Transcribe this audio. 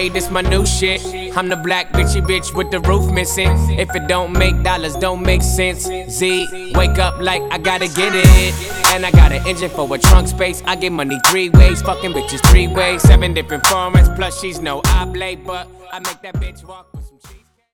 okay, this my new shit. I'm the black bitchy bitch with the roof missing. If it don't make dollars, don't make sense. Z, wake up like I gotta get it. And I got an engine for a trunk space. I get money 3 ways, fucking bitches 3 ways. 7 different formats, plus she's no oblate, but I make that bitch walk.